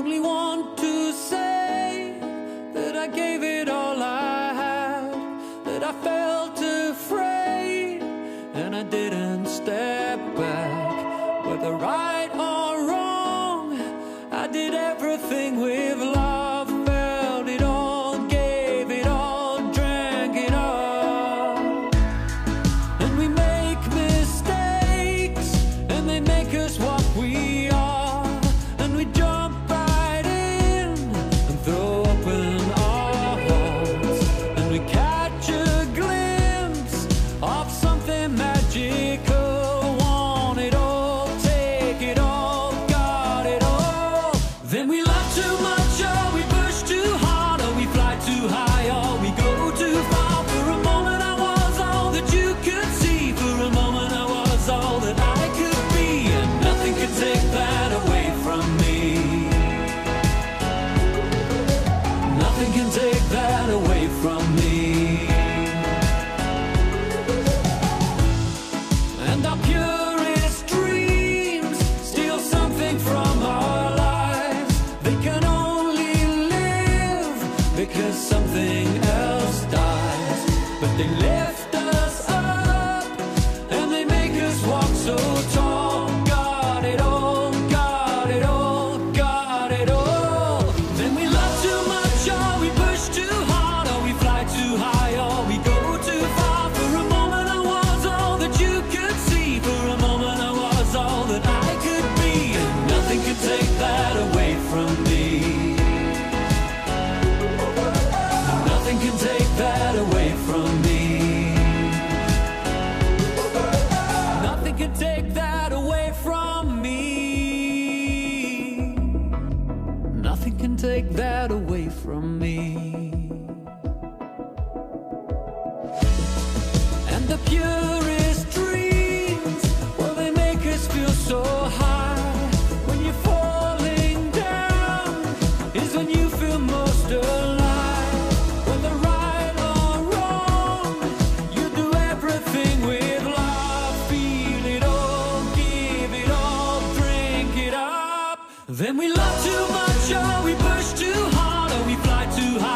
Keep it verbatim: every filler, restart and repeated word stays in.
only want to say that I gave it all I had, that I felt afraid and I didn't step back. Whether right or wrong, I did everything with love, felt it all, gave it all, drank it all. And we make mistakes and they make us what we are, and we jump right in and throw open our hearts, and we catch a glimpse of something magical. Want it all, take it all, got it all. Then we love too much, or we push too hard, or we fly too high, or we go too far. For a moment I was all that you could see, for a moment I was all that I could be, and nothing could take that away from me. Nothing can take that away from me. And our purest dreams steal something from our lives. They can only live because something else dies. But they lift us up and they make us walk so tall. Got it all, got it all, got it all. Then we love too much, or we push too hard, or we fly too high, or we go too far. For a moment I was all that you could see, for a moment I was all that I could be, and nothing could take that away from me. Nothing can take that away from me. Nothing can take that away from me. Nothing can take that away from me. And the purest dreams, well, they make us feel so high. When you're falling down is when you feel most alive. Whether right or wrong, you do everything with love. Feel it all, give it all, drink it up. Then we love too much, or we push too hard, or we fly too high,